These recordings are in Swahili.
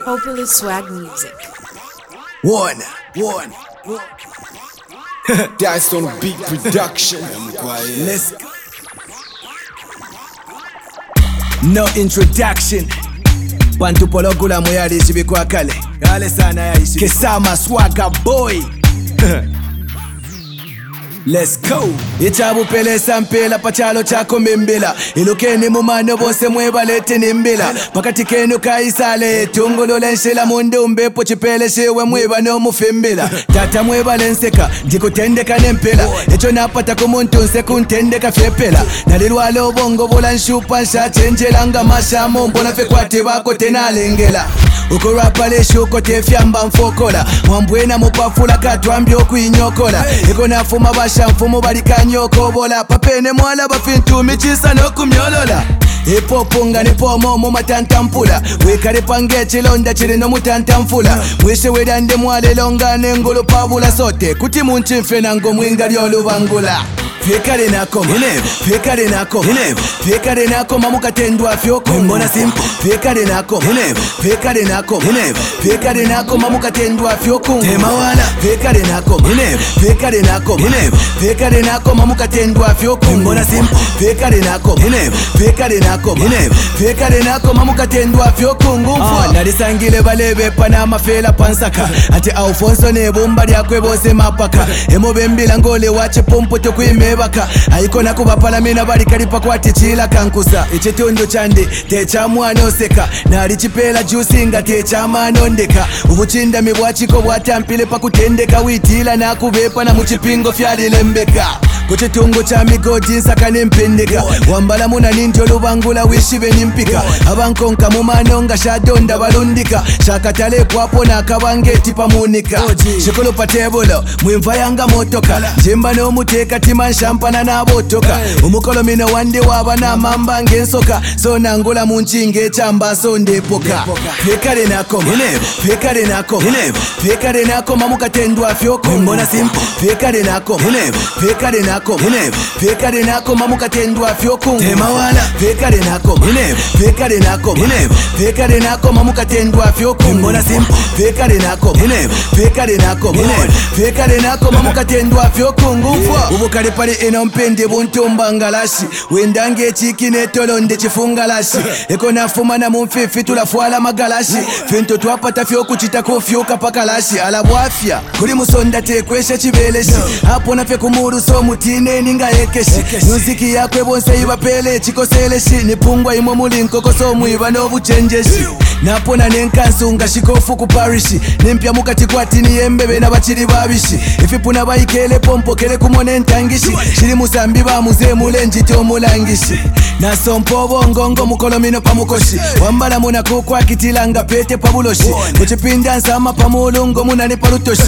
Popular swag music. One. That's on big production. Let's go. No introduction. Bantu pologula muyali chibikwa kale. Kale sana ya ishi. Kesama swagger boy. Let's go. Ichabu pele sampela pachalo chako mimbila. Ilukeni mumano bose mwebalete nimbila. Pakati kenu kaisale tungulu lenshila mundu mbepo chipele shiwe mweba no mufimbila. Tata mweba lenseka ndiko tendeka nempela. Echo napata kumuntu nseku ntendeka fyepela. Nalilwale obongo bola nshupa nsha chenjelanga masha mombo na fekwati bako tena lengela. Ukurapa leshu kote fyamba mfokola. Mwambwena mupafula katwambyo kuinyokola. Iko nafuma basha mfumo balikanyoko bola. Papene mwala bafintu michisa no kumyolola. Ipopunga nipomo mu matantampula. Wekare pange chilonda chiri no mutantamfula. Mwishe wedande mwale longa nengulu pabula sote. Kuti munchimfe nango mwinga lyolu bangula. Fekare nako Hinebo, fekare nako Hinebo, fekare nako mamuka tendwa fyoko mbona simple. Fekare nako Hinebo, fekare nako Hinebo, fekare nako mamuka tendwa fyoko tema wala. Fekare nako Hinebo, fekare nako Hinebo, fekare nako mamuka tendwa fyoko mbona simple. Fekare nako Hinebo, fekare nako Hinebo, fekare nako mamuka tendwa fyoko ngumfwa. Nalisangile balebe pana mafela pansaka. Ati Alfonso ne bomba lyakwe bose mapaka. Emo bembila ngole wache pompo tokwime baka ayikona kuba palamina bali kalipa kwati chila kankusa echitundu chande techa mwana oseka nali chipela juice nga techa mwana ondeka ubuchinda mibwachiko bwatampile pakutendeka witila nakubepa na muchipingo fyalilembeka kuchitungu cha migodi nsaka nempendeka wambala muna ninjo lubangula wishibe nimpika abankonka mumanonga shadonda balundika shakatale kwapo na kabangeti pamunika shikulu patebulo mwimva yanga motoka jimba no muteka tima shampana na botoka umukolo mino wande waba na mamba ngensoka so nangula munchinge chamba so ndepoka fekare nako Hinebo, fekare nako Hinebo, fekare nako mamuka tendwa fyoko mbona simple. Fekare nako Hinebo, fekare nako Hinebo, fekare nako mamuka tendwa fyoko tema wala. Fekare nako Hinebo, fekare nako Hinebo, fekare nako mamuka tendwa fyoko mbona simple. Fekare nako Hinebo, fekare nako Hinebo, fekare nako mamuka tendwa fyoko ngufwa ubukale pale eno mpende buntumba ngalashi wendange chiki netolonde chifungalashi eko nafuma na mumfifi tulafwala magalashi finto twapata fyo kuchita kofyoka pakalashi alabwafya kuli musonda tekwesha chibeleshi hapo nafe kumuru so mutine ninga ekeshi muziki yakwe bonse ibapele chikoseleshi nipungwa imo mulinkoko so muiba no buchenjeshi napona nenkansunga shikofu ku parishi nimpya mukati kwati niyembebe na bachiri babishi ifipuna bayikele pompo kele kumone ntangishi shiri musambi ba muze mulenji to mulangishi na sompo bongongo mukolomino pamukoshi wambala muna kukwa kitilanga pete pabuloshi kuchipinda nsama pamulungo muna ni palutoshi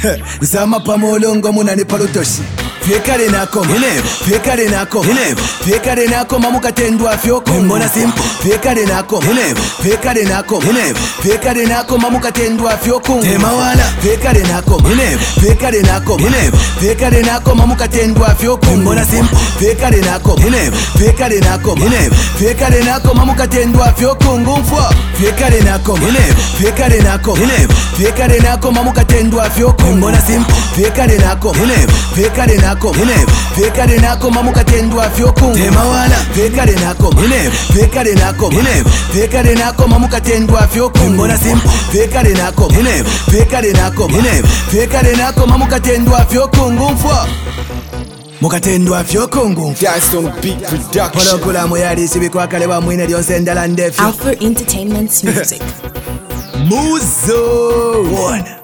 nsama pamulungo muna ni palutoshi. Fekare nako Hinebo, fekare nako Hinebo, fekare nako mamuka tendwa fyoko mbona simple. Fekare nako Hinebo, fekare nako Hinebo, fekare nako mamuka tendwa fyoko tema wala. Fekare nako Hinebo, fekare nako Hinebo, fekare nako mamuka tendwa fyoko mbona simple. Fekare nako Hinebo, fekare nako Hinebo, fekare nako mamuka tendwa fyoko ngumfwa. Fekare nako Hinebo, fekare nako Hinebo, fekare nako mamuka tendwa fyoko mbona simple. Fekare nako Hinebo, fekare nako Hinebo, fekare nako mamuka tendwa fyoko tema wala. Fekare nako Hinebo, fekare nako Hinebo, fekare nako mamuka tendwa fyoko mbona simple. Fekare nako Hinebo, fekare nako Hinebo, fekare nako mamuka tendwa fyoko ngumfwa mukatendwa fyoko ngumfwa. That's on big production. Pologula muyali sibikwa kale ba mwine lyonse ndala ndefu Alpha Entertainment's music. Muzo one.